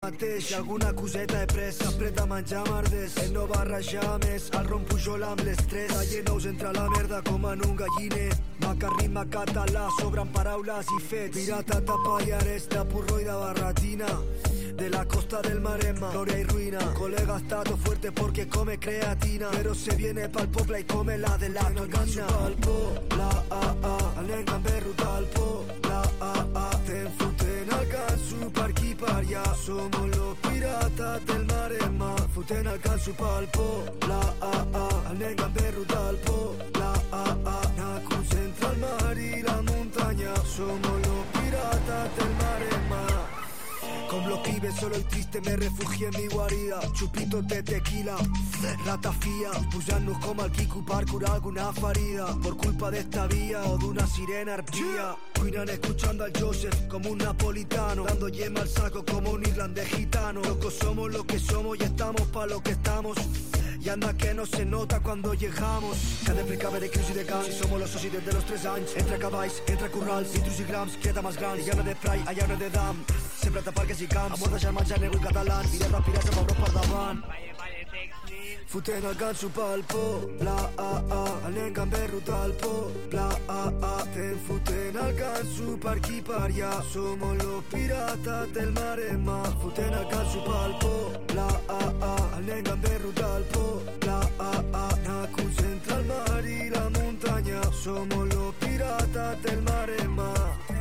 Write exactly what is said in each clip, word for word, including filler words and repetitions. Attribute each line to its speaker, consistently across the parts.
Speaker 1: mateix. Si alguna coseta he pres, sempre de menjar merdes. Ell no barrejar més, el rom pujol amb l'estrès. Tallen ous entre la merda com en un galliner. Maca rima català, sobren paraules i fets. Pirata tapa i aresta, porro i de barretina. De la costa del Maremma, gloria y ruina. Colega está todo fuerte porque come creatina, pero se viene pa'l popla y come la de la tonina. Pa'l popla, ah, ah, al nen gamberro pa'l popla, ah, ah. Te enfuten al canso per aquí per allà. Somos los piratas del Maremma. Futen al canso pa'l popla, ah, ah. Al nen gamberro pa'l popla, ah, ah. Na concentra el mar y la montaña. Somos los piratas del Maremma. Con los pibes solo y triste me refugié en mi guarida. Chupitos de tequila, ratafía. Pujant-nos com el Quico per curar alguna ferida. Por culpa de esta vía o de una sirena arpía. Cuinan escuchando al Joseph como un napolitano. Dando yema al saco como un irlandés gitano. Locos somos lo que somos y estamos pa' lo que estamos. Y anda que no se nota cuando llegamos. Cada precave de crisis de camps. Si somos los socis desde los tres anys. Entre cavalls, entre currals, litros i grams. Quieta més gran, llana de frai, allana de dam. Sempre a parques i camps. Amor de germans, ja nego i catalans. Pirata, pirats amb Europa per davant. Fotent el ganso pel poble, ah, ah. El nen gamberro del poble, ah, ah. Ten fotent el ganso per aquí per allà. Somos los piratas del Maremma. Fotent el ganso pel poble, ah, ah. El nen gamberro del poble, ah, ah. Na concentra el mar y la montaña. Somos los piratas del Maremma.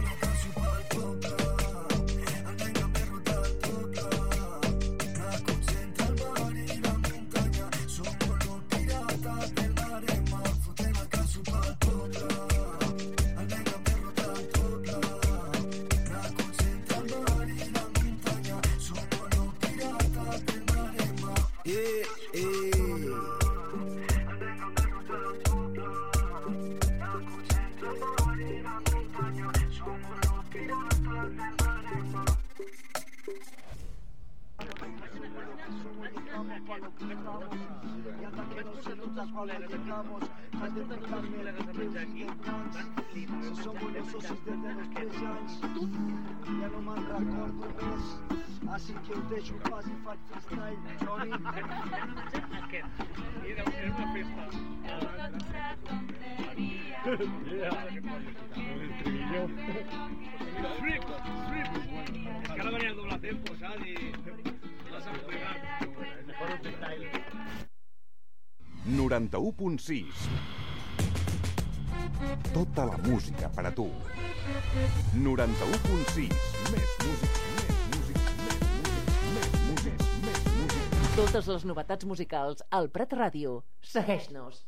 Speaker 2: Somos los socios desde los tres anys. Ja no me'n recordo més. Així que us deixo pas i faig freestyle. Johnny.
Speaker 3: Aquest. Era una festa. Strip, strip. És que ara venia el doble tempo, saps? I l'has emplegat. Mejor un freestyle.
Speaker 4: noranta-u punt sis. Tota la música per a tu. noranta-u punt sis. Més música, més música, més música, més música, més música.
Speaker 5: Totes les novetats musicals al Prat Ràdio. Segueix-nos.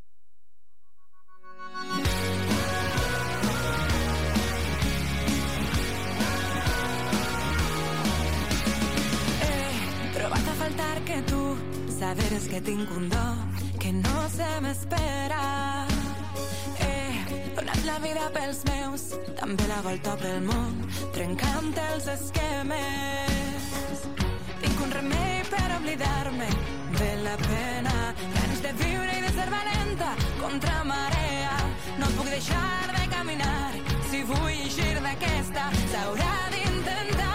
Speaker 6: He trobat a faltar que tu saberes que tinc un do que no se m'espera. Donat la vida pels meus, també la volta pel món, trencant els esquemes. Tinc un remei per oblidar-me de la pena, ganes de viure i de ser valenta contra marea. No puc deixar de caminar, si vull eixir d'aquesta, s'haurà d'intentar.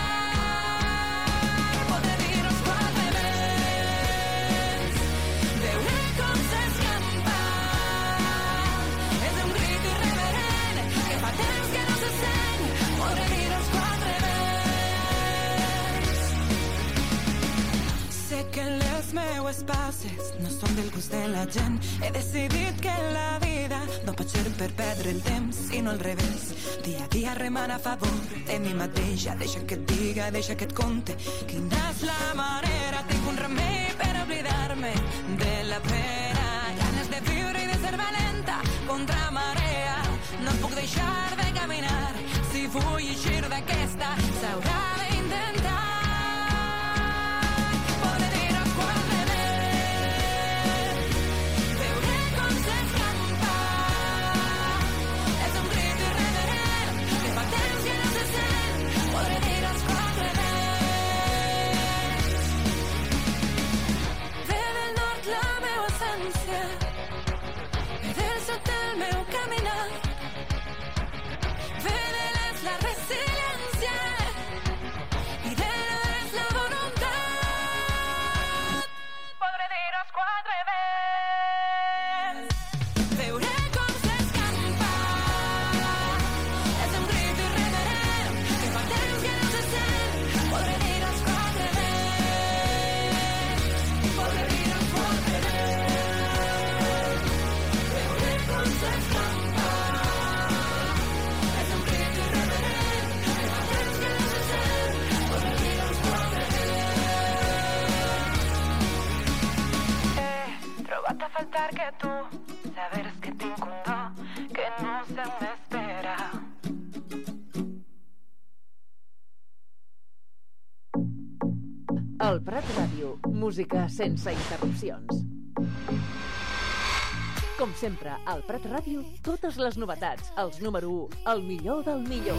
Speaker 6: Podré dir-nos quatre vents, veure com s'escampa. És un crit irreverent que fa temps que no se sent. Podré dir-nos quatre vents. Sé que les meues passes no són del gust de la gent. He decidit que la vida no pot ser per perdre el temps, sinó al revés. Dia a dia remant a favor de mi mateixa. Deixa que et diga, deixa que et conte quina és la manera. Tinc un remei per oblidar-me de la pena, ganes de viure i de ser valenta contra marea. No puc deixar de caminar, si vull eixir d'aquesta, s'haurà d'intentar. faltar que tú, saber que tinc un do que no se m'espera.
Speaker 5: El Prat Ràdio, música sense interrupcions. Com sempre, al Prat Ràdio, totes les novetats, els número u, el millor del millor.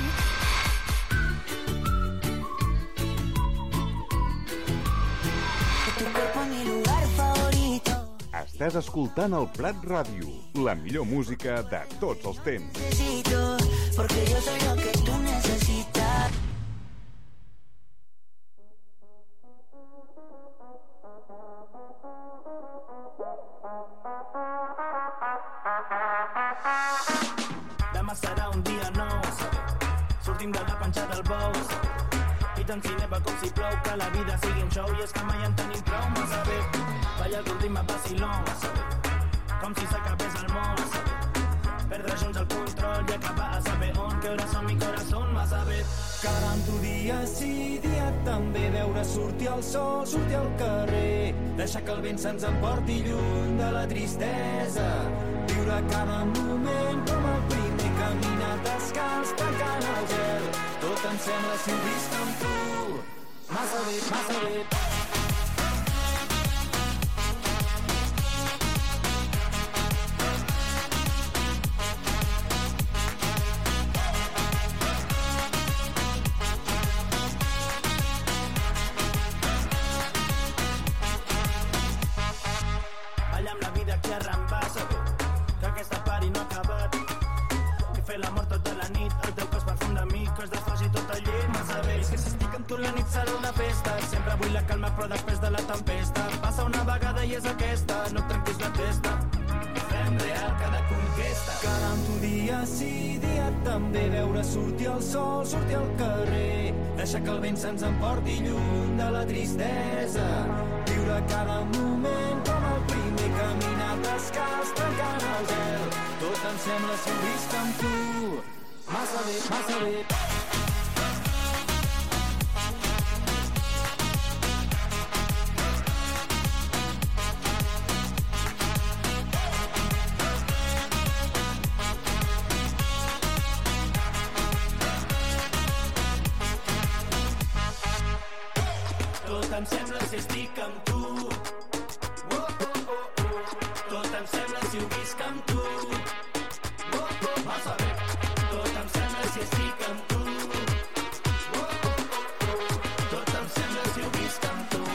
Speaker 4: Estàs escoltant el Prat Ràdio, la millor música de tots els temps.
Speaker 7: Porque yo soy lo que tú necesitas.
Speaker 8: Demà serà un dia nou, sortim de la panxa del bou, i tant si neva com si plou, que la vida sigui un show, i és que mai en tenim prou, massa bé. Balla el ritme vacilón, com si s'acabés el món, perdre junts el control i acabar a saber on, que hores són mi corazón, massa bé.
Speaker 9: Quedant tu dia sí, dia també, veure sortir el sol, sortir al carrer, deixar que el vent se'ns emporti lluny de la tristesa, viure cada moment com el primer, caminar descalç, tancant el gel, tot em sembla si ho visc amb tu, massa bé, massa bé.
Speaker 8: La nit serà una festa, sempre vull la calma però després de la tempesta passa una vegada i és aquesta, no et trenquis la testa, fem real cada conquesta.
Speaker 9: Quedant tu dia sí, dia també, veure sortir el sol, sortir al carrer, deixar que el vent se'ns emporti lluny de la tristesa, viure cada moment com el primer, caminar descalç, tancant el gel, tot em sembla si ho visc amb tu, massa bé, massa bé.
Speaker 8: Em sembla si estic amb tu, oh, oh, oh, oh. Tot em sembla si ho visc amb tu, oh, oh, massa bé. Tot em sembla si estic amb tu, oh, oh, oh, oh. Tot em sembla si ho visc amb tu.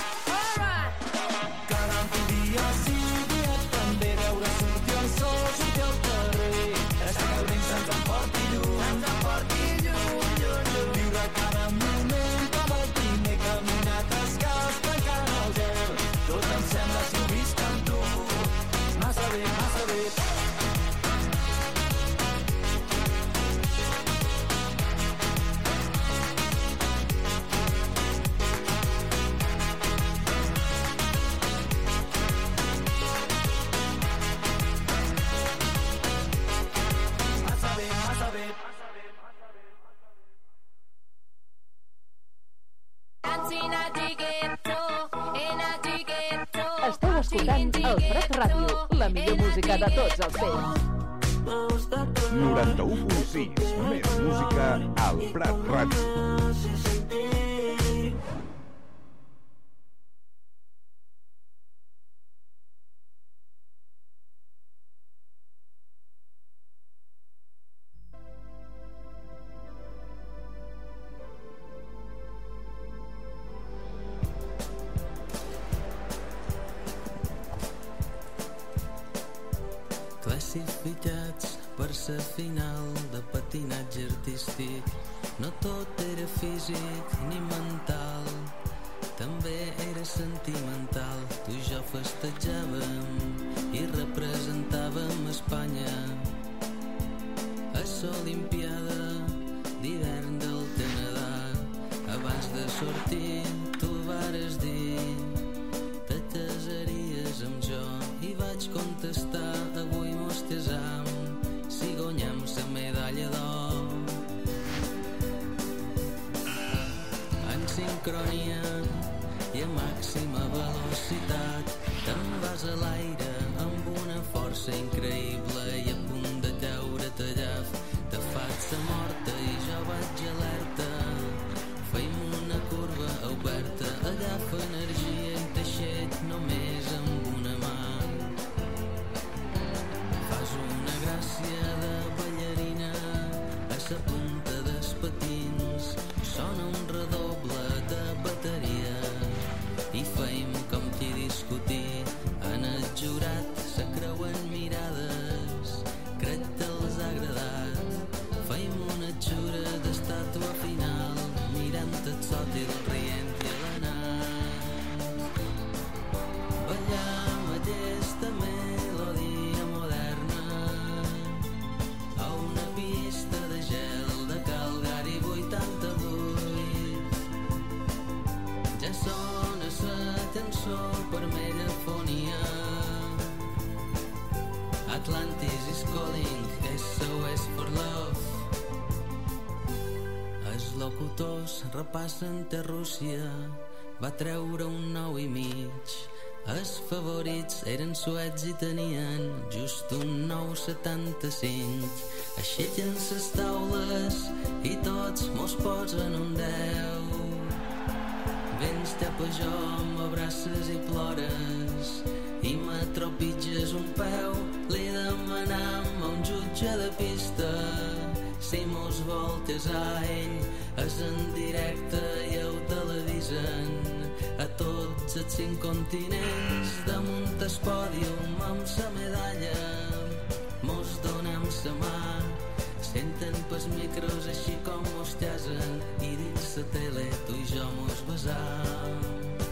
Speaker 9: Quedant tu dia sí, dia també, veure sortir el sol, sortir al carrer, deixar que el vent se'ns emporti lluny, se'ns emporti lluny, lluny, lluny. Viure cada moment com el primer, caminar descalç, tancant el gel, tot em sembla si ho visc amb tu, massa bé, massa bé.
Speaker 8: Massa bé, massa bé.
Speaker 5: Esteu escoltant el Prat Ràdio, la millor música de tots els temps.
Speaker 4: noranta-u punt sis, més música al Prat Ràdio.
Speaker 10: Classificats per ser final de patinatge artístic, no tot era físic ni mental, també era sentimental. Tu i jo festejàvem i representàvem Espanya a l'Olimpiada d'hivern del Canadà. Abans de sortir tu vares dir te casaries amb jo i vaig contestar avui mos casam si guanyem la medalla d'or. En sincronia i a màxima velocitat te'n vas a l'aire amb una força increïble i a punt de caure tallaf. Tafat-se morta i jo vaig alerta. Feim una curva oberta, agafa energia i teixet només amb una mà. Fas una gràcia de ballarina a sa punta dels patins. Sona un redoble de bateria i feim com qui discutir. En el jurat se creuen mirades, crec que els ha agradat. Feim una xura d'estàtua final, mirant el sòtil, rient i alenat. Ballam aquesta melodia moderna a una pista de gel de Calgary vuitanta-vuit. Ja sona sa cançó per megafonia. Atlantis is calling, S O S for love. Els locutors repassen que Rússia va treure un nou i mig. Els favorits eren suecs i tenien just un nou setanta-cinc. Aixequen ses taules i tots mos posen un deu. Vens cap a jo, m'abraces i plores i m'atropitges un peu. Li demanam a un jutge de pista si mos vol casar. Ell és en directe i ho televisen a tots els cinc continents. Damunt el pòdium amb sa medalla mos donem sa mà. Senten pels micros així com mos llasen i dins la tele tu i jo mos besam.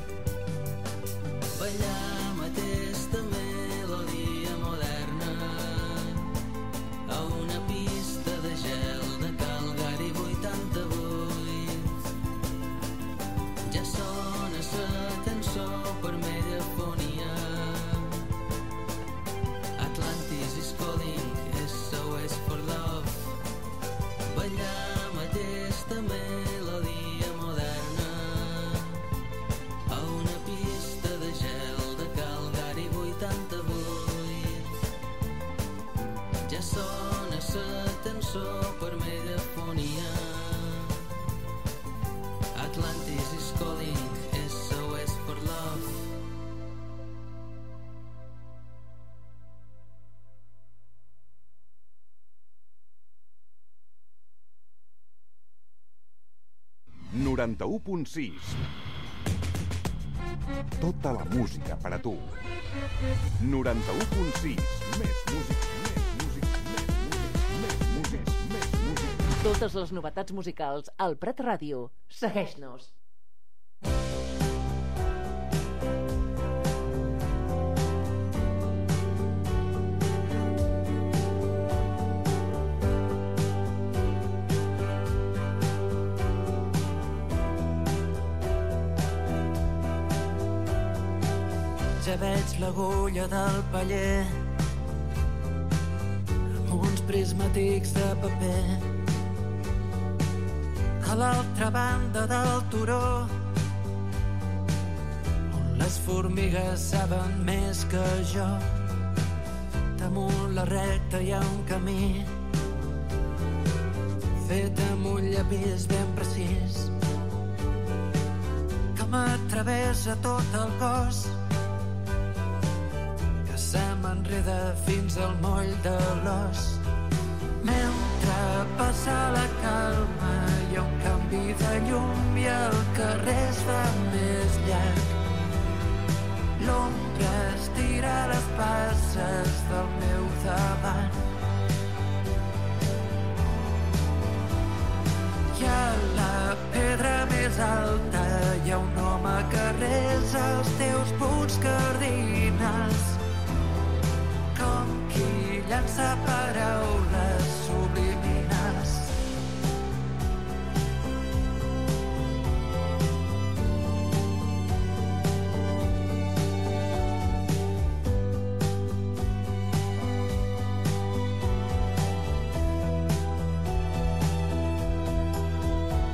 Speaker 10: Ballam aquesta melodia moderna a una pista de gel de Calgary vuitanta-vuit. Ja sona sa cançó per megafonia. Atlantis is calling, S O S for love. Ballam aquesta melodia moderna a una pista de gel de Calgary vuitanta-vuit. Ja sona sa cançó per megafonia. Atlantis is calling, S O S for love.
Speaker 4: noranta-u punt sis. Tota la música per a tu. noranta-u punt sis. Més música, més música, més música, més música, més música.
Speaker 5: Totes les novetats musicals al Prat Ràdio. Segueix-nos.
Speaker 11: Ja veig l'agulla del paller amb uns prismàtics de paper. A l'altra banda del turó, on les formigues saben més que jo, damunt la recta hi ha un camí fet amb un llapis ben precís que m'atravessa tot el cos, se m'enreda fins al moll de l'os. Mentre passa la calma hi ha un canvi de llum i el carrer es fa més llarg. L'ombra estira les passes del meu davant. I a la pedra més alta hi ha un home que resa els teus punts cardinals, com qui llança paraules subliminals.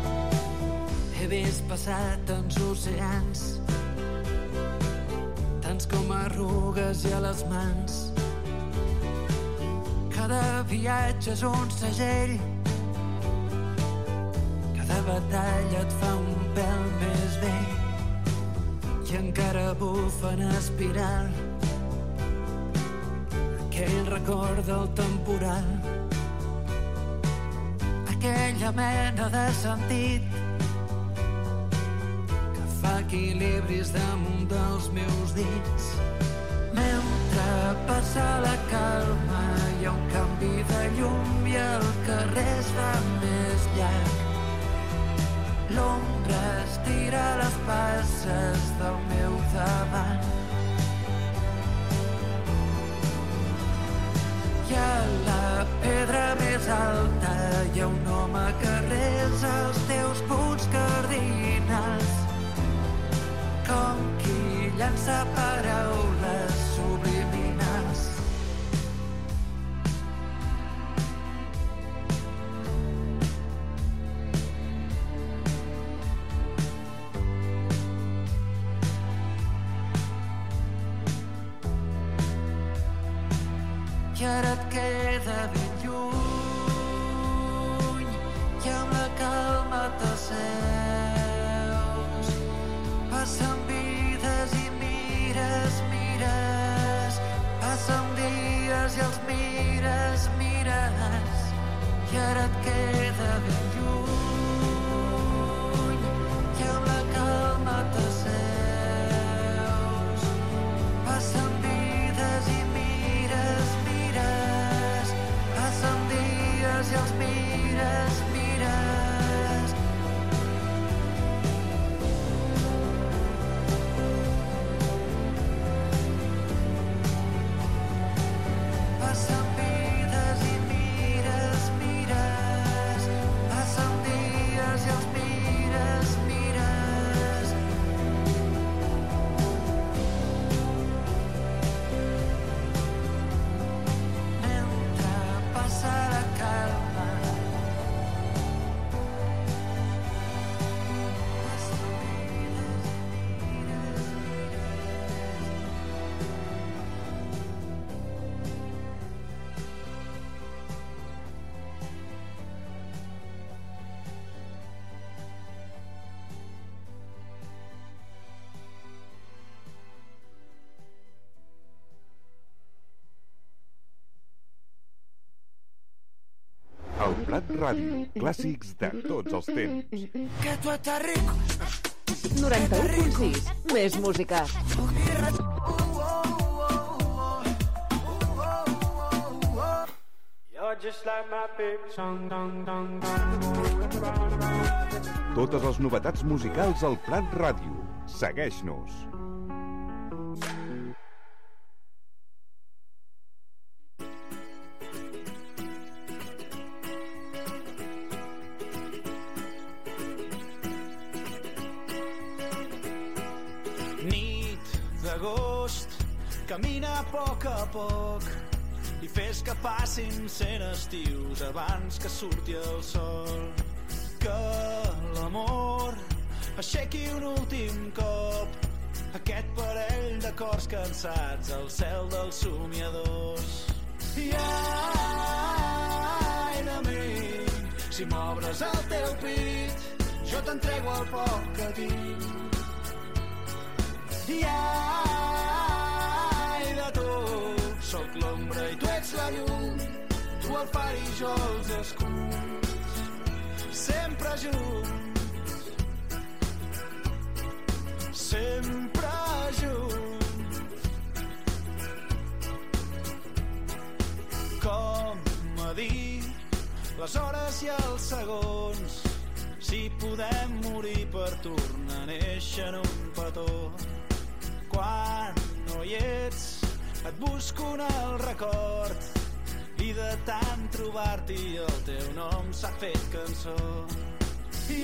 Speaker 11: He vist passar tants oceans, grans com arrugues i a les mans. Cada viatge és un segell, cada batalla et fa un pèl més vell i encara bufa en espiral aquell record del temporal, aquella mena de sentit que fa equilibris damunt dels meus dits. Mentre passa la calma hi ha un canvi de llum i el carrer es fa més llarg. L'ombra estira les passes del meu davant i a la pedra més alta hi ha un home que resa els teus punts cardinals, com qui llança paraules subliminals. I ara et queda ben lluny i amb la calma t'asseus. Passen vides i mires, mires. Passen dies i els mires, mires. I ara et queda ben lluny i amb la calma t'asseus. Passen vides i mires, mires. Passen dies i els mires, mires. Passen vides i mires, mires. Passen dies i els mires, mires. Mentre passa la calma passen vides i mires,
Speaker 4: El Prat Ràdio, clàssics de tots els temps.
Speaker 7: Que tu estàs rico.
Speaker 5: noranta-u punt sis. Més música.
Speaker 9: You're just like my favorite song, dong, dong,
Speaker 4: Totes les novetats musicals al Prat Ràdio. Segueix-nos.
Speaker 8: Nit d'agost, camina a poc a poc i fes que passin cent estius abans que surti el sol. Que l'amor aixequi un últim cop aquest parell de cors cansats al cel dels somiadors. I ai de mi, si m'obres el teu pit, jo t'entrego el poc que tinc. I ai de tu, sóc l'ombra i tu ets la llum, tu el far i jo els escuts, sempre junts, sempre junts. Com a dir les hores i els segons, si podem morir per tornar a néixer en un petó. Quan no hi ets, et busco en el record i de tant trobar-t'hi el teu nom s'ha fet cançó. I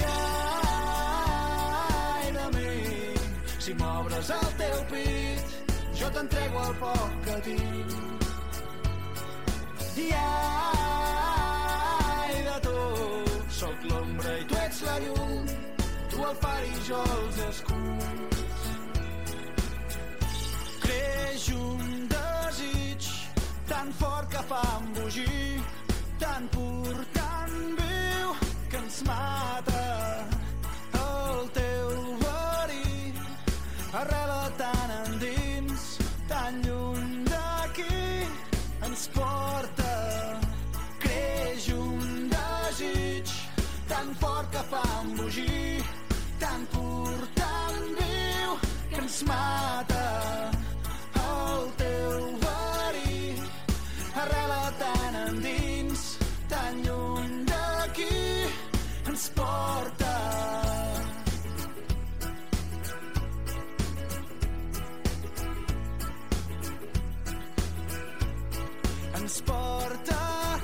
Speaker 8: ai de mi, si m'obres el teu pit, jo t'entrego el poc que tinc. I ai de tu, sóc l'ombra i tu ets la llum, tu el far i jo els escuts.
Speaker 9: arrela tan endins, tan lluny d'aquí, ens porta. Creix un desig tan fort que fa embogir, tan pur, tan viu, que ens mata. El teu verí arrela tan endins, tan lluny d'aquí, ens porta. Ens porta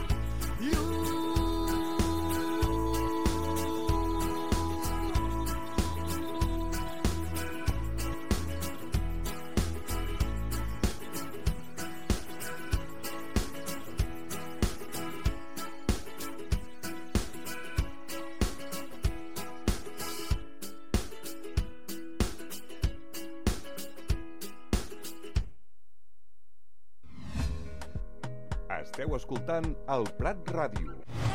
Speaker 4: Esteu escoltant el Prat Ràdio.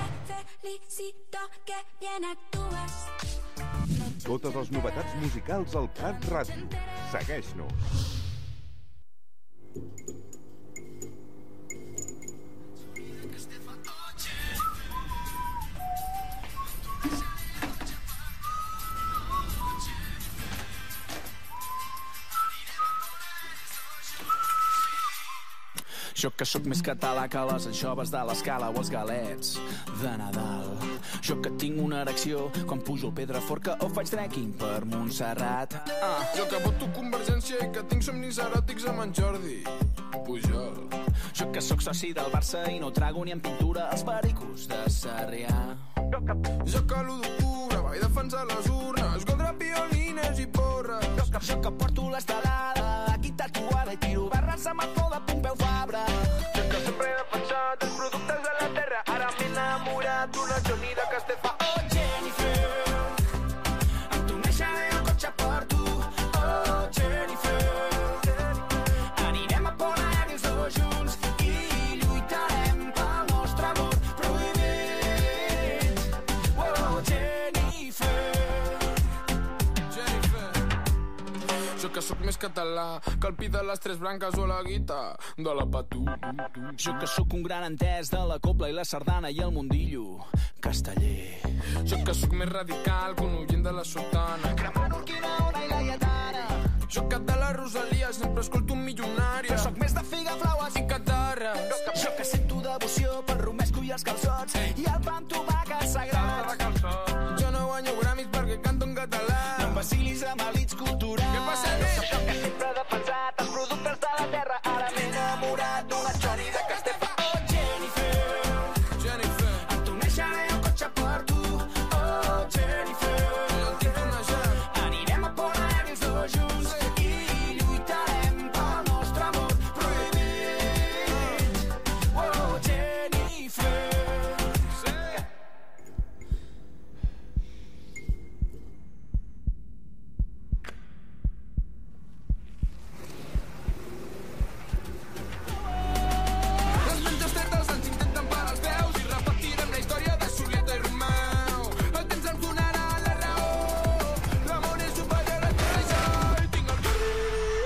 Speaker 4: Totes les novetats musicals al Prat Ràdio. Segueix-nos.
Speaker 8: Jo que sóc més català que les anxoves de l'Escala o els galets de Nadal. Jo que tinc una erecció quan pujo al Pedraforca o faig trekking per Montserrat.
Speaker 12: Ah, jo que voto Convergència i que tinc somnis eròtics amb en Jordi Pujol.
Speaker 8: Jo que sóc soci del Barça i no trago ni en pintura els pericos de Sarrià.
Speaker 12: Jo que l'u d'octubre vaig defensar les urnes contra piolines i porres.
Speaker 8: Jo que, jo que porto l'estelada aquí tatuada i tiro barres amb el col de Pompeu Fabra.
Speaker 12: Jo que sempre he defensat els productes de la terra, ara m'he enamorat d'una Johnny de Castefa.
Speaker 8: Oh, Jennifer, amb tu neixeré el cotxe per tu. Oh, Jennifer, anirem a Pont Aeri els dos junts i lluitarem pel nostre amor prohibit. Oh, Jennifer.
Speaker 12: Jennifer. Jo que sóc més català que el pi de les tres branques o la guita de la Patú.
Speaker 8: Jo que sóc un gran entès de la cobla i la sardana i el mundillo casteller.
Speaker 12: Jo que sóc més radical que un oient de la sotana,
Speaker 8: cremant Urquinaona i la Lletana.
Speaker 12: Jo que de la Rosalia sempre escolto un milionària.
Speaker 8: Jo sóc més de figa, flaues
Speaker 12: i catarres.
Speaker 8: Jo que sento devoció pel romesco i els calçots i el pa amb tomàquet sagrat.
Speaker 12: Jo no guanyo gramis perquè canto en català.
Speaker 8: No em vacilis amb elits culturals.
Speaker 12: Què passa, neix?
Speaker 8: Jo que sempre he defensat els productes de la terra, ara m'he enamorat d'una Johnny de Castefa. Oh, Jennifer,
Speaker 12: Jennifer,
Speaker 8: amb tu neixeré el cotxe per tu. Oh, Jennifer,
Speaker 12: jo en tinc una ja.
Speaker 8: Anirem a Pont Aeri els dos junts i lluitarem pel nostre amor prohibit. Oh, Jennifer.
Speaker 12: Sí. Les mentes tetes ens intenten parar els peus i repetirem la història de Julieta i Romeu. El temps ens donarà la raó, l'amor és superior a tot això. I tinc el cor,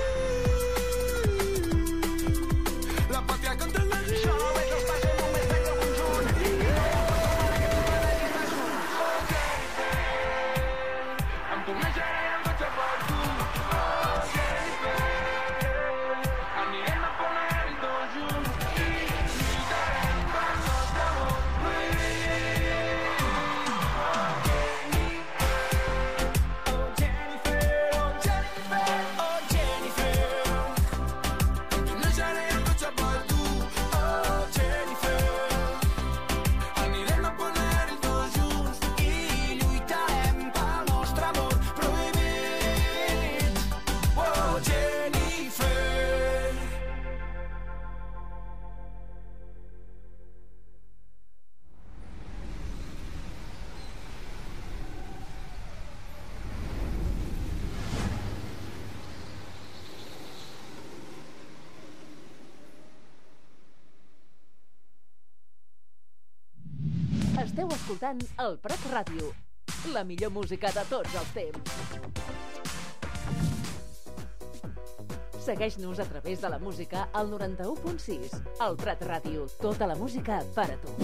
Speaker 12: la pàtria contra la
Speaker 8: Jo no veig els pas en només veig el conjunt i no
Speaker 12: amb tu neixeré el cotxe per tu. Oh, Jennifer, anirem a Pont Aeri tots junts i lluitarem per nostre amor prohibit.
Speaker 8: Oh, Jennifer, oh, Jennifer, oh, Jennifer.
Speaker 12: Amb tu neixeré el cotxe per tu.
Speaker 8: Oh, Jennifer,
Speaker 12: Anirem a Pont Aeri tots junts.
Speaker 8: i lluitarem pel nostre amor prohibit. Oh, Jennifer.
Speaker 5: Esteu escoltant el Prat Ràdio, la millor música de tots els temps. Segueix-nos a través de la música al noranta-u punt sis. El Prat Ràdio, tota la música per a tu.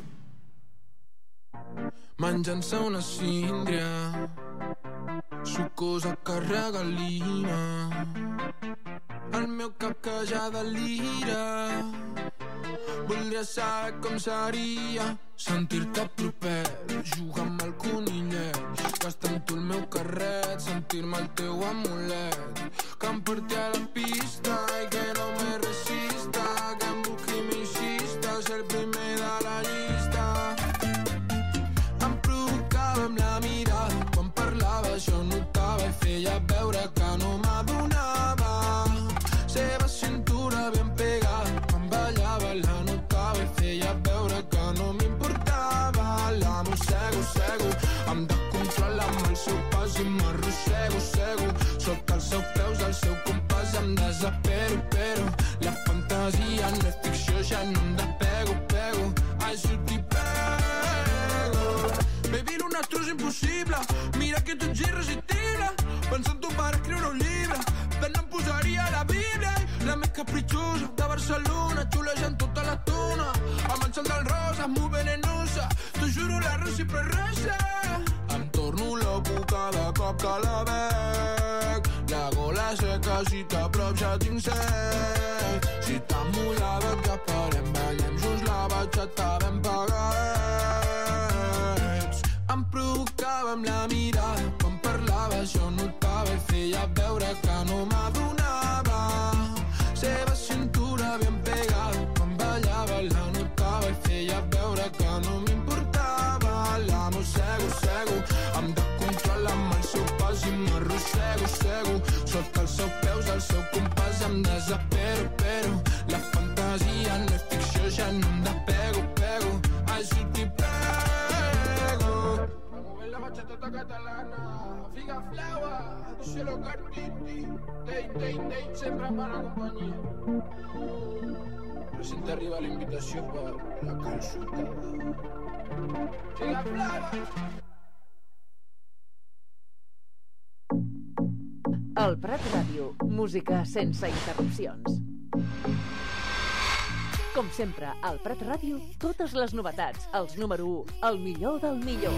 Speaker 13: Menjant-se una síndria, sucosa que regalina, el meu cap que ja delira. Voldria saber com seria sentir-te proper, jugar amb el conillet, gastar amb tu el meu carret, sentir-me el teu amulet, que em porti a la pista i que no me resista, que em busqui mi xista, ser el primer de la llista. Em provocava amb la mirada, quan parlava jo notava i feia veure que no m'adonava. Seva cintura ben pegada, quan ballava la notava i feia veure que no m'importava. La mossego, cego, em descontrola amb el seu pas i m'arrossego, cego, sota els seus peus, el seu compàs em desespero, però la fantasia no és ficció, ja no em despego, pego, això t'hi pego. Baby, lo nostre és impossible, mira que tu ets irresistible, pensant tu per escriure un llibre, tant em posaria a la Bíblia, la més capritxosa de Barcelona, xulejant tota l'estona, amb el sol del rosa, molt venenosa, t'ho juro la reciprocesa. Em torno loco cada cop que la veig, la gola seca, si t'aprop ja tinc set, si tan mullada que esperem, ballem junts la batxata ben pagats. Em provocava amb la mirada, quan parlava jo notava i feia veure que no m'adonava. Seva cintura ben pegada, quan ballava la notava i feia veure que no m'importava. La mossego, cego, em descontrola amb el seu pas i m'arrossego, cego, sota els seus peus, el seu compàs em desespero, però la fantasia no és ficció, ja no em despego, pego, això t'hi pego. Movent la bachatota catalana, figa flaua, díselo Cartiti, Tein, tein, tein, sempre per la companyia. Presenta arriba la invitació per la calçotada. Figa flaua.
Speaker 5: El Prat Ràdio, música sense interrupcions. Com sempre, al Prat Ràdio, totes les novetats, els número u, el millor del millor.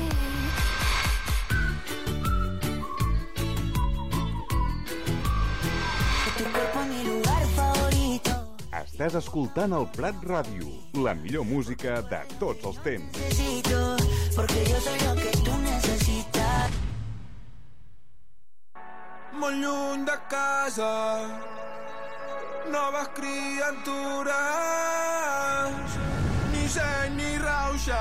Speaker 4: Estàs escoltant el Prat Ràdio, la millor música de tots els temps.
Speaker 7: Porque yo soy lo que tú necesitas.
Speaker 13: Molt lluny de casa, noves criatures, ni seny ni rauxa,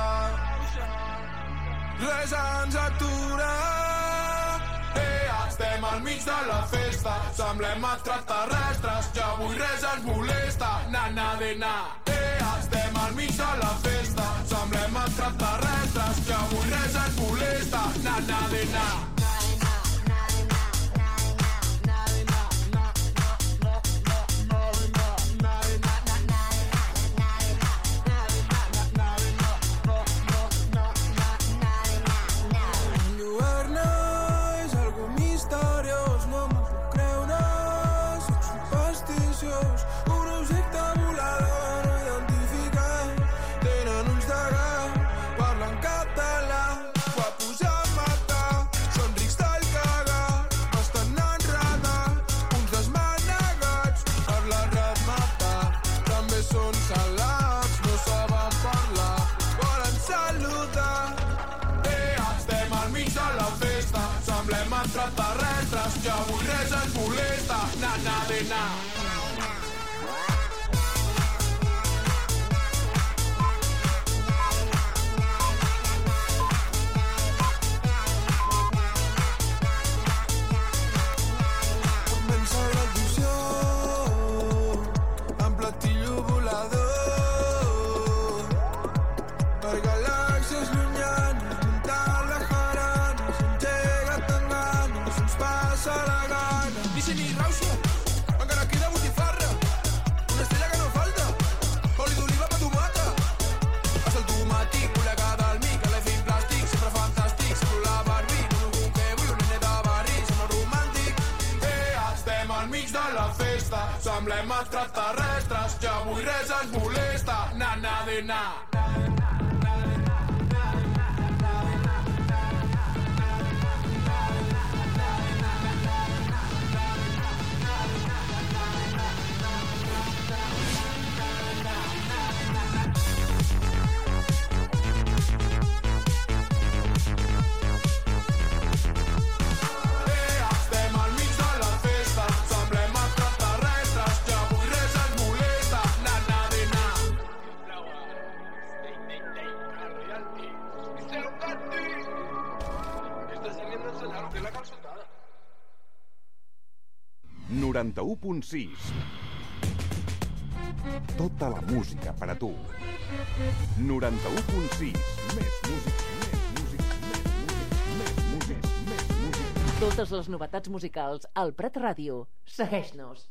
Speaker 13: res ens atura. Eh, estem al mig de la festa, semblem extraterrestres, ja avui res ens molesta, na na de na. Eh, estem al mig de la festa, semblem extraterrestres, ja avui res ens molesta, na na de na. Extraterrestres, ja avui res ens molesta, na na de na. Comença la il·lusió, en platillo volador, per galàxies llunyanes, muntant la jarana, s'engega tan ganes, ens passa la gana. Ni si ni rauxa, encara queda botifarra, una estrella que no falta, oli d'oliva pa tomata. Passa el tomàtic, col·legada al mic, a l'efim plàstic, sempre fantàstic, sembla la Barbie, no algú que vull un nene de barri, sembla romàntic. Eh, estem al mig de la festa. Semblem extraterrestres, ja avui res ens molesta. Na, na, de, na.
Speaker 4: noranta-u punt sis. Tota la música per a tu. noranta-u punt sis. Més música, més música, més música, més música, més música.
Speaker 5: Totes les novetats musicals al Prat Ràdio. Segueix-nos.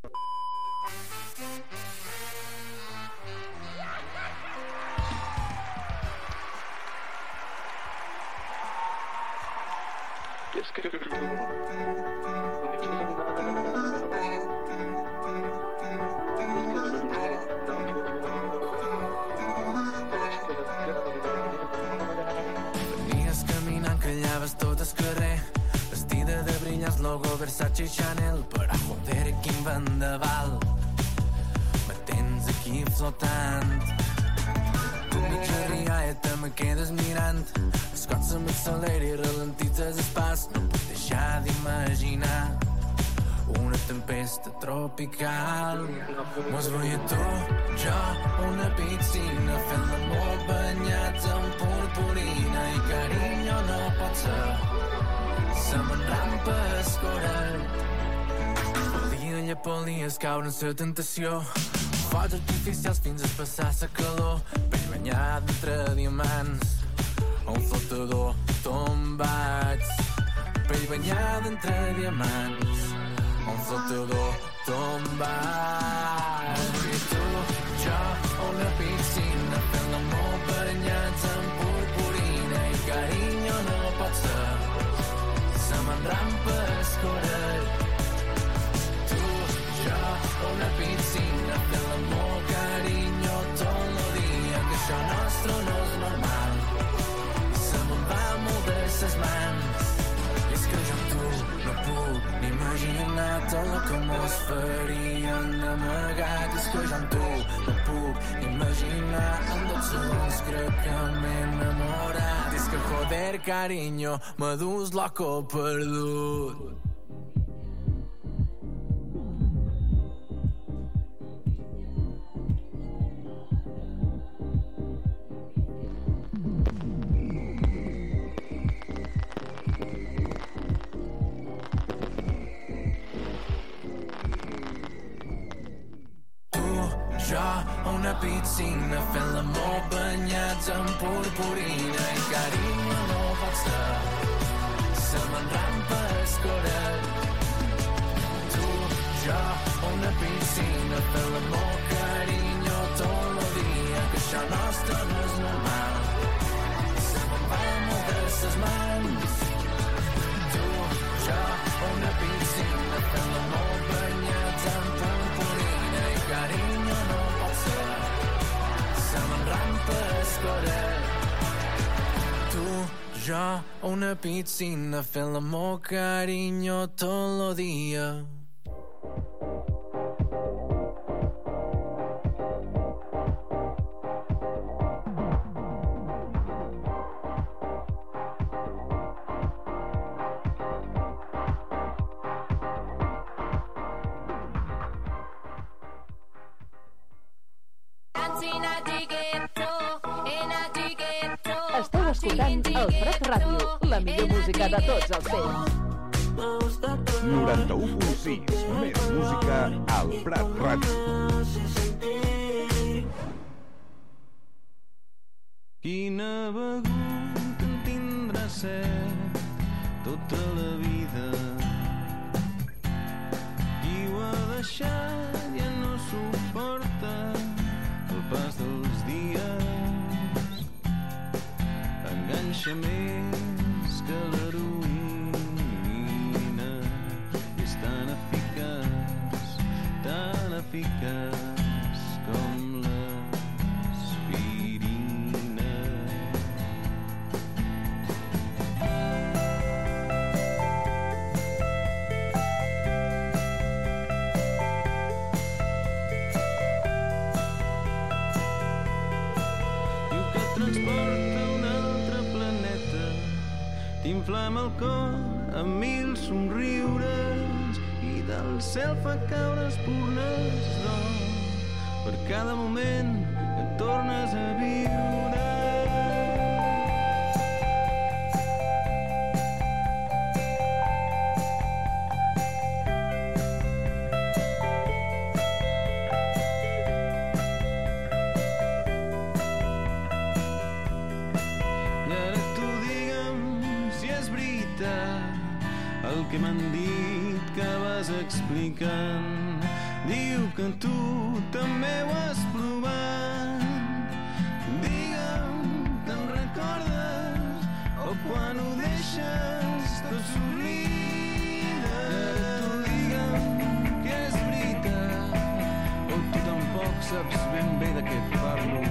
Speaker 10: Venies caminant, callaves tot el carrer, vestida de brillants logo Versace i Chanel, però joder, quin vendaval, me tens aquí flotant. Tu mitja riaeta me quedes mirant, el cor se m'accelera i ralentitzes el pas, no puc deixar d'imaginar una tempesta tropical. Mos veia tu, jo, una piscina, fent l'amor banyats en purpurina, i carinyo no pot ser, se m'enrampa el corall. Podia lla polies caure en la tentació, focs artificials fins a passar la calor, pell banyat entre diamants, un flotador tombats, pell banyada entre diamants, un flotador tombat. I tu, jo, una piscina, fent l'amor banyats en purpurina, i carinyo no pot ser, se m'enrampa el corall. Tu, jo, una piscina, fent l'amor, carinyo, tot el dia, que això nostre no és normal, se me'n va moldre ses mans. I és que jo amb tu no puc ni imaginar tot el que mos farien d'amagat. És que jo amb tu no puc ni imaginar, en dos segons crec que m'he enamorat. És que joder, carinyo, me dus loco perdut. Una piscina, fent l'amor banyats en purpurina, i carinyo no pot ser, se m'enrampa el corall. Tu, jo, una piscina, fent l'amor, carinyo, tot el dia, que això nostre no és normal, se me'n va moldre ses mans. Tu, jo, una piscina, fent l'amor banyats en purpurina, i carinyo no pot ser, se m'enrampa el corall. Tu, jo, una piscina, fent l'amor, carinyo, tot el dia.
Speaker 5: Esteu escoltant el Prat Ràdio, la millor música de tots els temps.
Speaker 4: noranta-u punt sis. Més música al Prat Ràdio.
Speaker 14: Quina begut en tindrà set tota la vida, qui ho ha deixat ja no suporta el pas dels dies, enganxa més que l'heroïna i és tan eficaç eficaç com l'aspirina. Diu que et transporta a un altre planeta, t'inflama el cor amb mil somriures i del cel fa caure espurnes d'or per cada moment que tornes a viure. I ara tu digue'm si és veritat el que m'han dit que vas explicant. Diu que tu també ho has provat. Digue'm, te'n recordes? O quan ho deixes tot s'oblida? Tu digue'm que és veritat, o tu tampoc saps ben bé de què et parlo.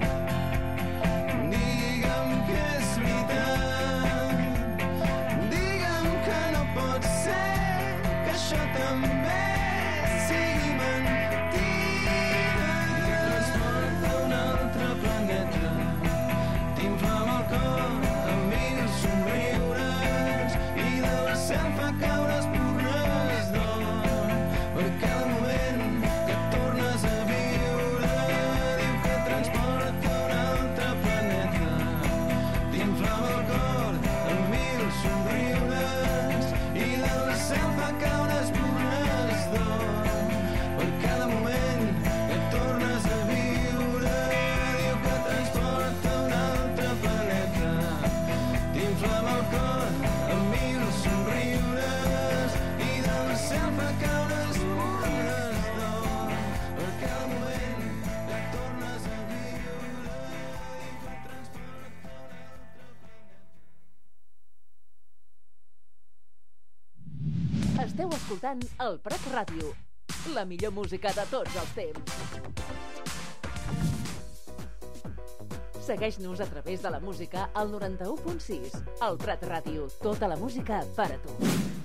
Speaker 14: Digue'm que és veritat, digue'm que no pot ser que això també sigui mentira. I transporta a un altre planeta, t'inflama el cor amb mil somriures i del cel fa caure espurnes d'or per cada moment que tornes a viure. Diu que transporta a un altre planeta, t'inflama el cor amb mil somriures i del cel fa caure espurnes d'or per cada moment que tornes a viure. Diu que transporta a un altre planeta, t'inflama el cor amb mil somriures i del cel fa caure espurnes d'or per cada moment que tornes a viure. Diu que transporta a un altre planeta.
Speaker 5: Esteu escoltant el Prat Ràdio, la millor música de tots els temps. Segueix-nos a través de la música al noranta-u punt sis. El Prat Ràdio, tota la música per a tu.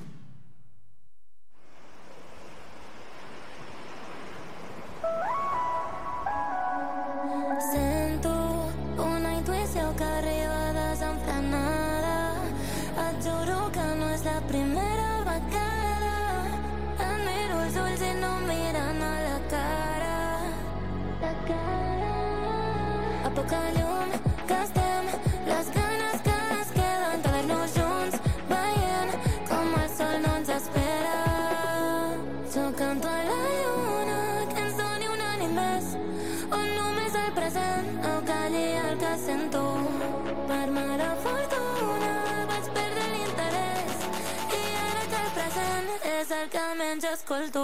Speaker 15: Sento una intuïció que arriba desenfrenada. Et juro que no és la primera vegada. Et miro els ulls i no em miren a la cara. La cara. A poca llum que estem, les ganes que es queden d'haver-nos junts, veient com el sol no ens espera. Jo canto a la lluna que ens doni una nit més, on només el present no calli el que sento. Per mala fortuna vaig perdre l'interès i ara que el present és el que menys escolto.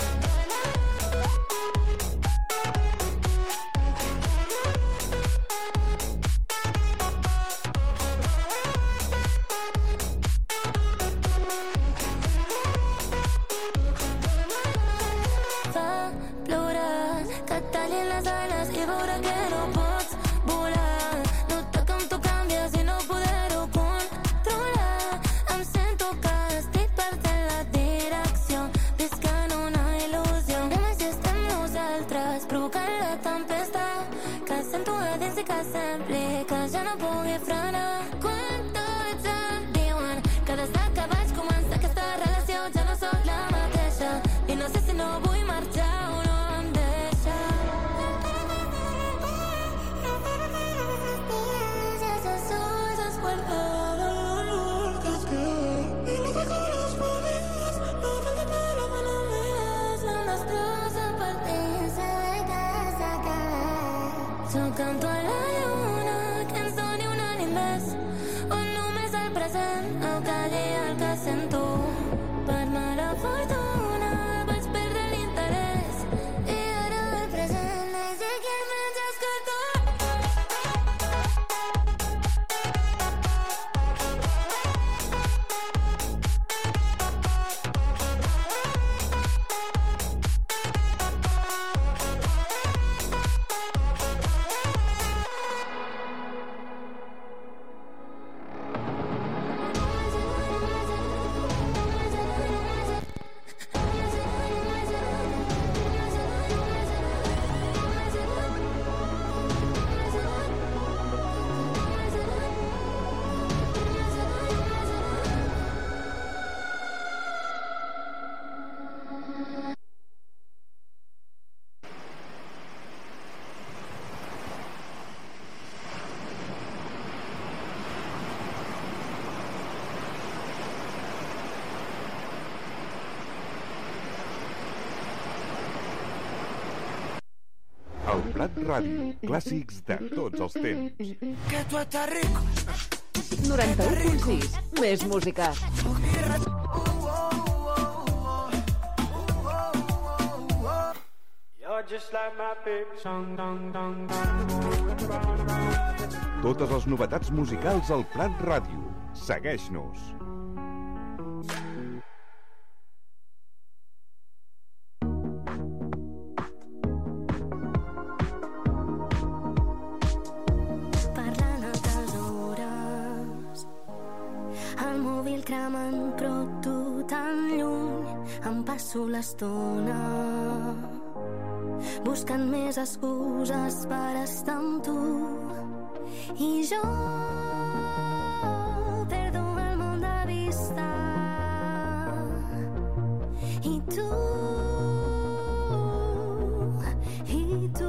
Speaker 15: Fa plorar que et tallin les ales i veure que no pots volar. Notar com tu canvies i no poder-ho controlar. Em sento que estic perdent la direcció, visc en una il·lusió. Només hi estem nosaltres, provocant la tempesta que sento a dins i que sembli que ja no pugui frenar. Quan tots em diuen que des que vaig començar aquesta relació ja no sóc la mateixa i no sé si no vull marxar o no em deixa. Ja se sols es guarda l'olor que es queda i no recordes feliç. No falta para feliç. La nostra partida que s'ha acabat. Jo canto a la lluna que ens doni una nit més, on només el present no calli el que sento. Per mala fortuna vaig perdre l'interès i ara el present és el que menys escolto.
Speaker 4: Prat Ràdio. Clàssics de tots els temps.
Speaker 14: Que tu estàs rico.
Speaker 5: noranta-u punt sis. Més música.
Speaker 12: You're just like my favorite song, dong, dong, dong.
Speaker 4: Totes les novetats musicals al Prat Ràdio. Segueix-nos.
Speaker 15: Parlant altres hores, el mòbil cremant però tu tan lluny, em passo l'estona buscant més excuses per estar amb tu, i jo perdo el món de vista, i tu, i tu.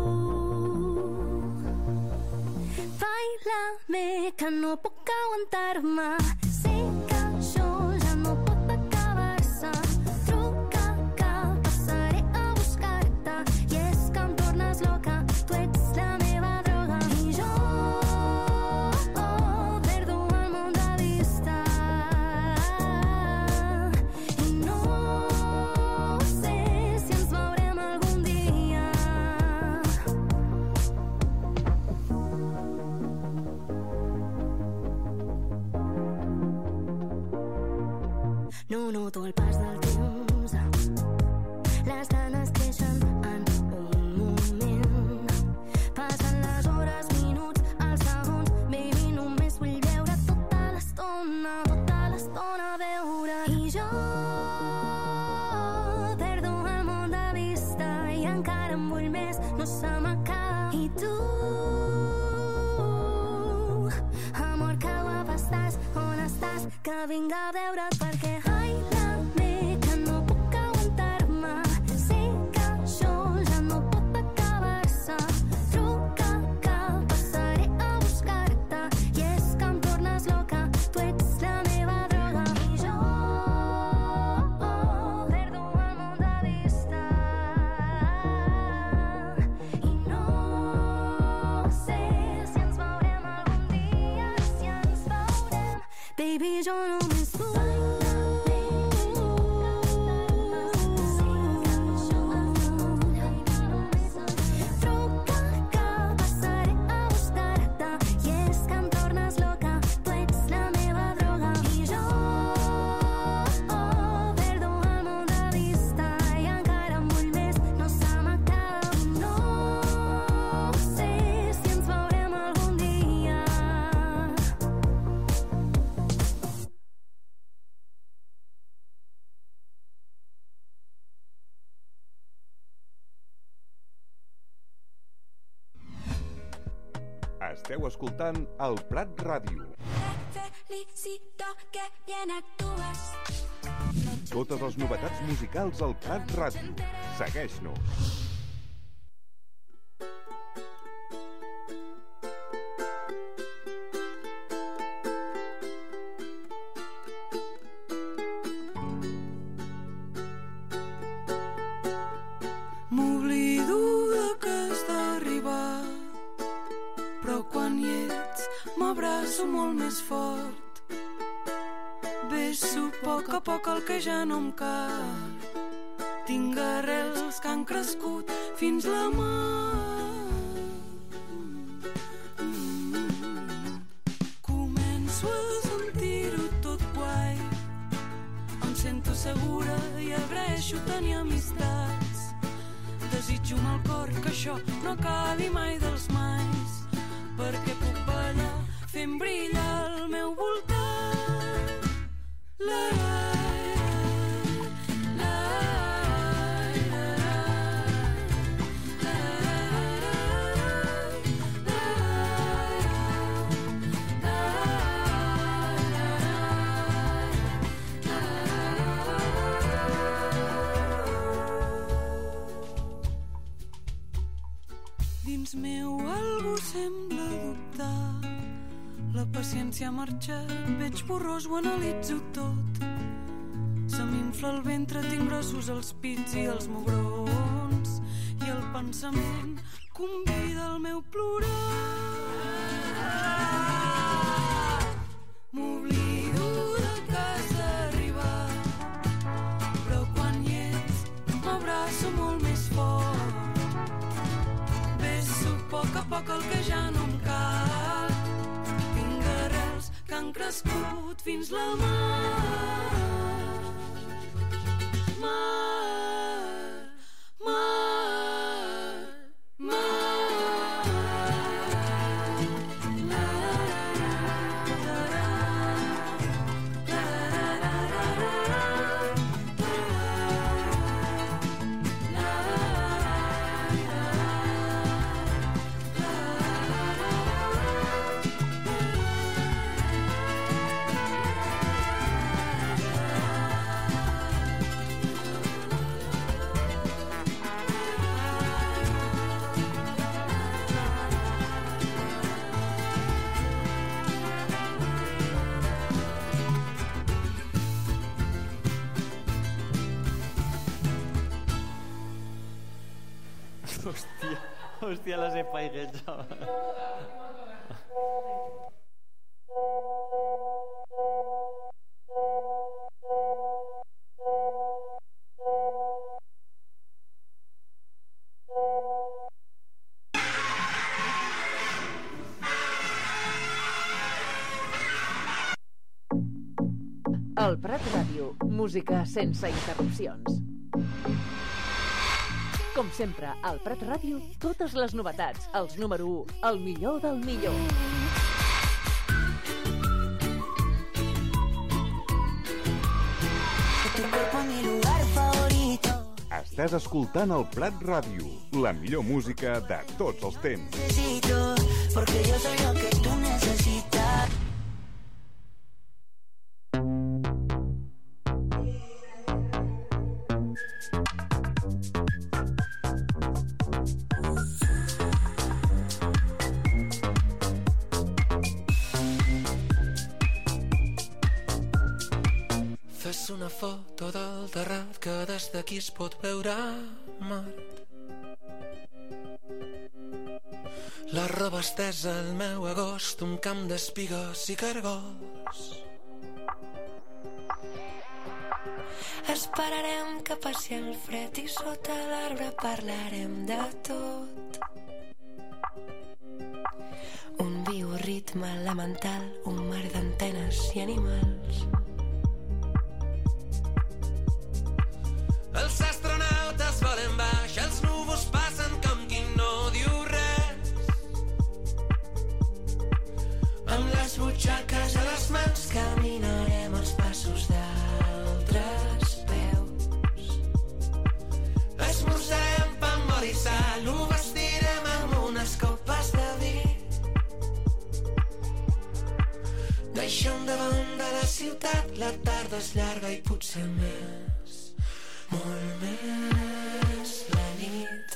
Speaker 15: Bailame, que no puc aguantar-me, sé que això ja no pot acabar-se. Truca que passaré a buscar-te, i és que em tornes loca, tu ets la meva droga, i jo oh, perdo el món de vista, i no sé si ens veurem algun dia. No noto el pas del temps, les ganes creixen en un moment, passen les hores, minuts, els segons, baby, només vull veure tota l'estona, tota l'estona veure, i jo perdo el món de vista, i encara em vull més, no se m'acaba, i tu, amor, que guapa estàs, on estàs, que vinc a veure't perquè bailame, que no puc aguantar-me, sé que això ja no pot acabar-se. Truca que passaré a buscar-te, i és que em tornes loca, tu ets la meva droga, i jo oh, perdo el món de vista, i no sé si ens veurem algun dia, si ens veurem, baby, jo només vull. Truca que passaré a buscar-te, i és que em tornes loca, tu ets la meva droga, i jo oh, perdo el món de vista, i encara em vull més, no se m'acaba, no sé si ens veurem algun dia.
Speaker 4: Esteu escoltant el Prat Ràdio.
Speaker 6: Felicito que bien actúas.
Speaker 4: Totes les novetats musicals al Prat Ràdio. Segueix-nos.
Speaker 11: M'oblido de que has d'arribar, però quan hi ets m'abraço molt més fort. Beso a poc a poc el que ja no em cal. Tinc arrels que han crescut fins la mà. Començo a sentir-ho tot guai. Em sento segura i agraeixo tenir amistats. Desitjo amb el cor que això no acabi mai dels mais, perquè puc ballar fent brillar el meu voltant. La, la, la, la, la, dins meu algú sembla dubtar. La paciència ha marxat, veig borrós, ho analitzo tot. Se m'infla el ventre, tinc grossos els pits i els mugrons, i
Speaker 6: i el pensament convida el meu plorar. M'oblido de casa arribar, però quan hi ets m'abraço molt més fort. Beso a poc a poc el que ja no em cal. Tinc arrels que han crescut fins la mar. Mar, mar, mar. La, la, la, la, la,
Speaker 16: Hòstia, hòstia, les he paiguet, xaval.
Speaker 5: El Prat Ràdio, música sense interrupcions. Com sempre, al Prat Ràdio, totes les novetats, els número u, el millor del millor.
Speaker 4: Estàs escoltant el Prat Ràdio, la millor música de tots els temps.
Speaker 7: Necesito, porque yo soy lo que tú necesitas.
Speaker 11: Fes una foto del terrat que des d'aquí es pot veure Mart. La roba estesa al meu agost, un camp d'espigues i cargols.
Speaker 6: Esperarem que passi el fred i sota l'arbre parlarem de tot. Un bioritme elemental, un mar d'antenes i animals.
Speaker 11: Els astronautes volen baix, els núvols passen com qui no diu res. Amb les butxaques a les mans caminarem els passos d'altres peus. Esmorzarem pa amb oli i sal, ho vestirem amb unes copes de vi. Deixem davant de la ciutat, la tarda és llarga i potser més, molt més la nit.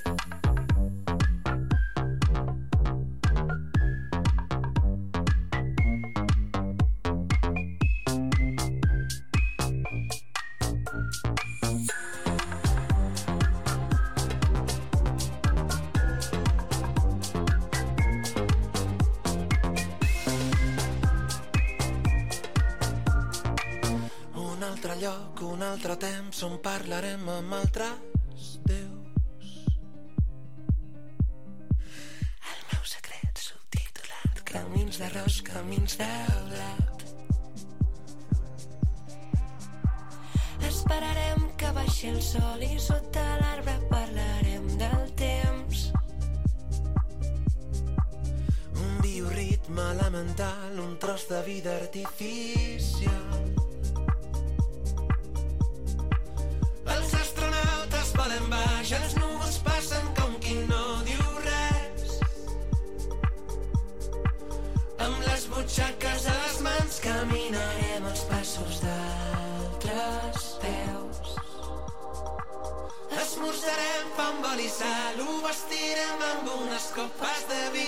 Speaker 11: Un altre lloc, un altre temps on parlarem amb altres déus. El meu secret subtitulat, camins d'arròs, camins de blat.
Speaker 6: Esperarem que baixi el sol i sota l'arbre parlarem del temps.
Speaker 11: Un bioritme elemental, un tros de vida artificial. Els astronautes volen baix, els núvols passen com qui no diu res. Amb les butxaques a les mans caminarem els passos d'altres peus. Esmorzarem pa amb oli i sal, ho vestirem amb unes copes de vi.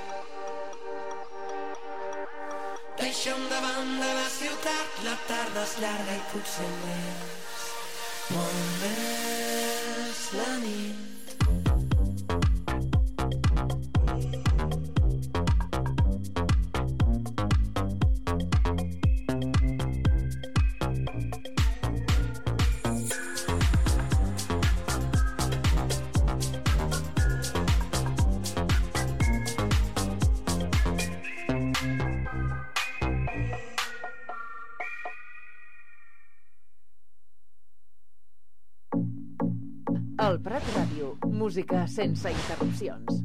Speaker 11: Deixem davant de la ciutat, la tarda és llarga i potser més, molt més la nit.
Speaker 5: El Prat Ràdio, música sense interrupcions.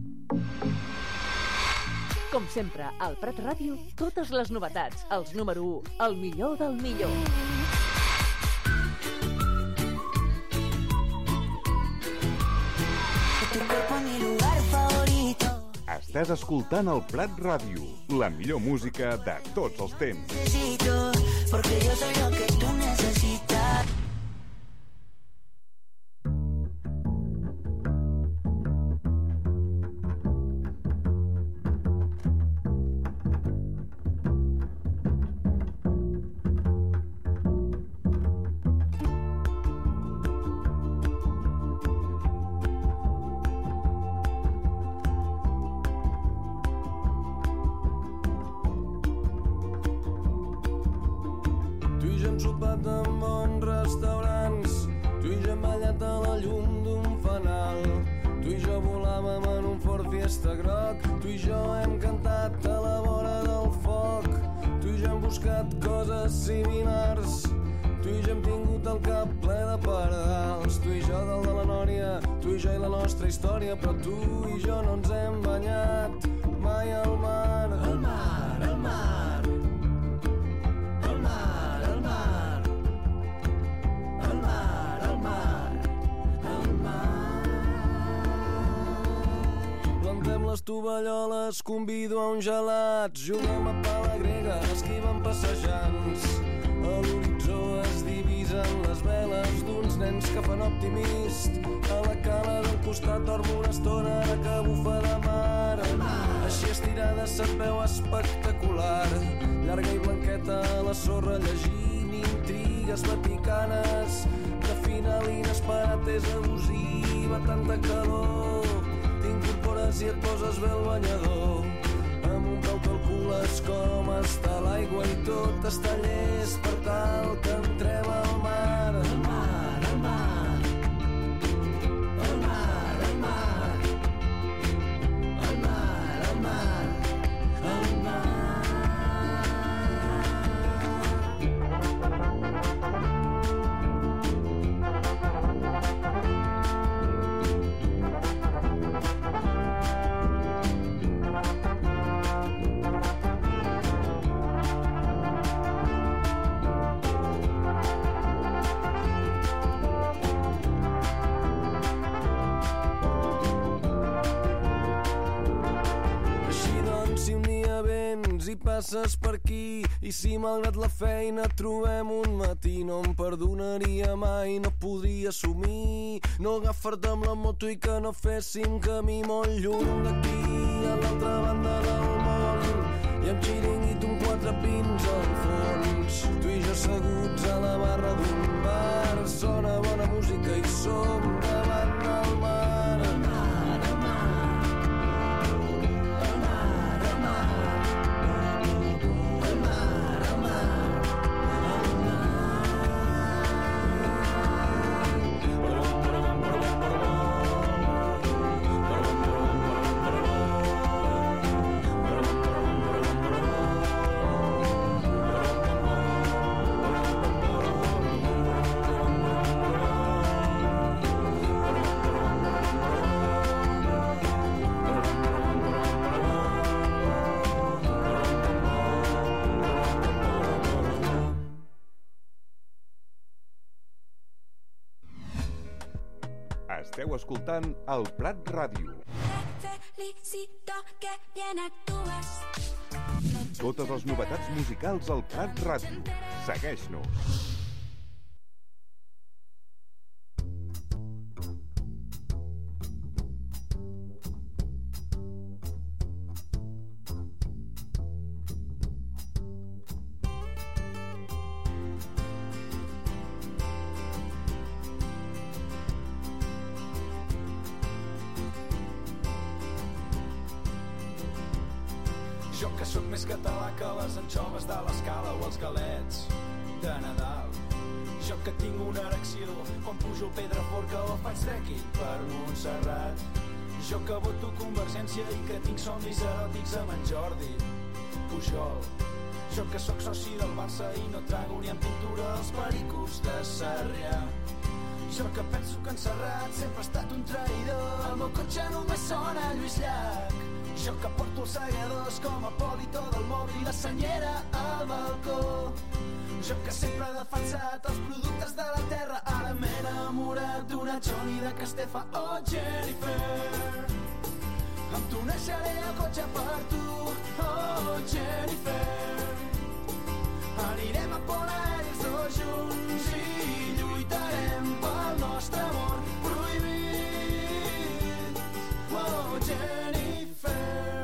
Speaker 5: Com sempre, al Prat Ràdio, totes les novetats, els número u, el millor del millor.
Speaker 4: Estàs escoltant el Prat Ràdio, la millor música de tots els temps.
Speaker 7: Porque yo soy lo que tú necesitas.
Speaker 9: Però tu i jo no ens hem banyat mai al mar. Al mar, al mar. Al mar, al mar. Al mar, al mar. Al mar. Plantem les tovalloles, convido a un gelat, juguem a pala grega, esquivem passejants. A l'horitzó es divisen les veles d'uns nens que fan optimist. A la cala del costat dormo una estona que bufa de mar. Així estirada se't veu espectacular, llarga i blanqueta a la sorra llegint intrigues vaticanes. De final inesperat és abusiva, tanta calor. T'incorpores i et poses bé el banyador. Amb un peu calcules com està l'aigua i tot està llest per tal que entrem al mar. Al mar, al mar. I passes per aquí, i si malgrat la feina trobem un matí, no em perdonaria mai, no podria assumir no agafar-te amb la moto i que no féssim camí molt lluny d'aquí, a l'altra banda del món, i amb xiringuito amb quatre pins al fons, tu i jo asseguts a la barra d'un bar, sona bona música i som davant del mar.
Speaker 4: Esteu escoltant el Prat Ràdio. Totes les novetats musicals al Prat Ràdio. Segueix-nos.
Speaker 17: Jo que sóc més català que les anxoves de l'Escala o els galets de Nadal. Jo que tinc una erecció quan pujo al Pedraforca o faig trekking per Montserrat. Jo que voto Convergència i que tinc somnis eròtics amb en Jordi Pujol. Jo que sóc soci del Barça i no trago ni en pintura els pericos de Sarrià. Jo que penso que en Serrat sempre ha estat un traïdor. El meu cotxe només sona a Lluís Llach. Jo que porto els segadors com a polito del mòbil i la senyera al balcó. Jo que sempre he defensat els productes de la terra. Ara m'he enamorat d'una Johnny de Castefa. Oh, Jennifer, amb tu neixeré el cotxe per tu. Oh, Jennifer, anirem a Pont Aeri els dos junts i lluitarem pel nostre amor prohibit. Oh, Jennifer.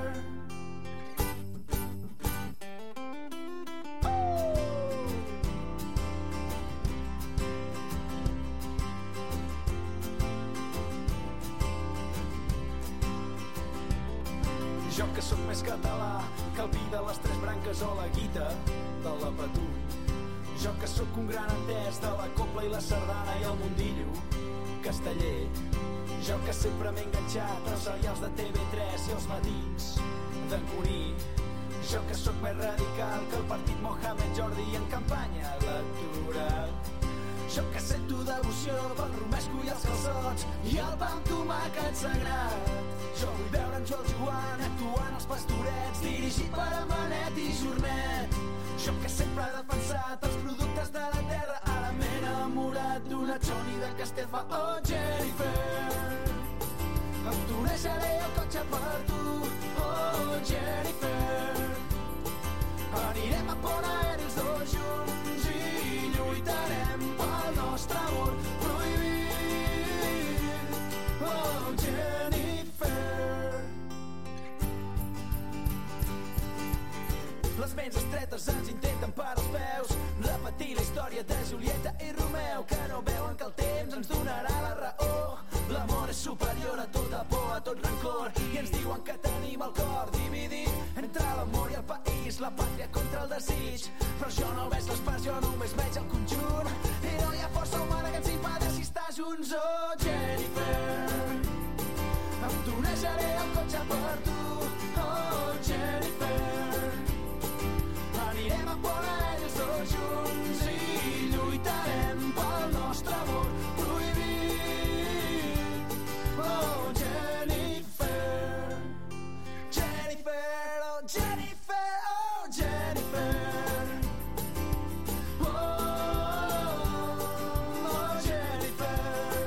Speaker 17: Jo que sóc més català que el vi de les tres branques o la guita de la Patú. Jo que sóc un gran entès de la copla i la sardana i el mundillo casteller. Jo que sempre m'he enganxat als serials de T V tres i els matins d'en Cuní. Jo que sóc més radical que el partit Mohamed Jordi en campanya electoral. Jo que sento devoció pel romesco i els calçots i el pa amb tomàquet sagrat. Jo vull veure en Joel Joan actuant als Pastorets, dirigit per Manet i Jornet. Jo que sempre he defensat els productes de la terra. Ara m'he enamorat d'una Johnny de Castefa. Oh, Jennifer, amb tu neixeré el cotxe per tu. Oh, Jennifer, anirem a Pont Aeri els dos junts i lluitarem pel nostre amor prohibit. Oh, Jennifer. Les ments estretes ens intenten per als peus, repetir la història de Julieta i Romeu, que no veuen que el temps ens donarà la raó. L'amor és superior a tota por, a tot rancor, i ens diuen que tenim el cor dividit entre l'amor i el país, la pàtria contra el desig. Però jo no veig les parts, jo només veig el conjunt, i no hi ha força humana que ens impedeixi estar junts. Oh, Jennifer, amb tu neixeré el cotxe per tu. Oh, Jennifer, anirem a Pont Aeri els dos junts i lluitarem pel nostre amor prohibit. Oh, Jennifer, Jennifer, oh, Jennifer, oh, Jennifer. Oh, oh, Jennifer.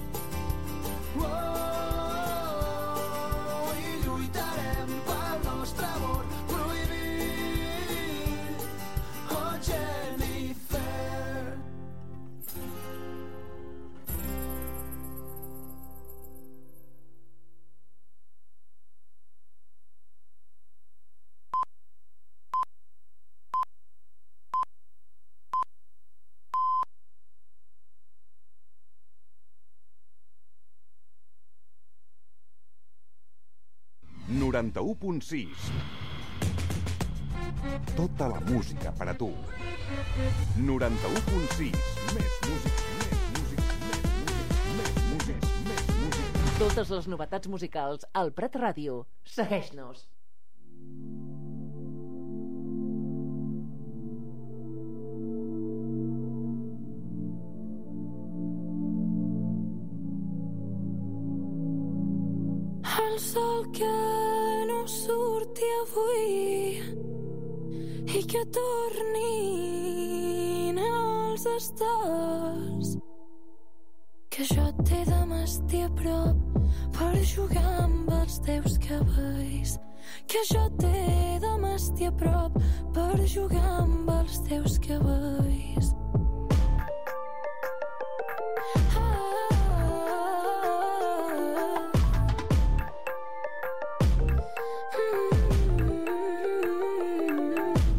Speaker 17: Oh, i lluitarem pel nostre amor prohibit. Oh, Jennifer.
Speaker 4: noranta-u punt sis. Tota la música per a tu. noranta-u punt sis. Més música, més música, més música, més música, més música.
Speaker 5: Totes les novetats musicals al Prat Ràdio. Segueix-nos.
Speaker 15: El sol que no surti avui i que tornin els estels, que jo t'he de m'estir a prop per jugar amb els teus cabells, que jo t'he de m'estir a prop per jugar amb els teus cabells.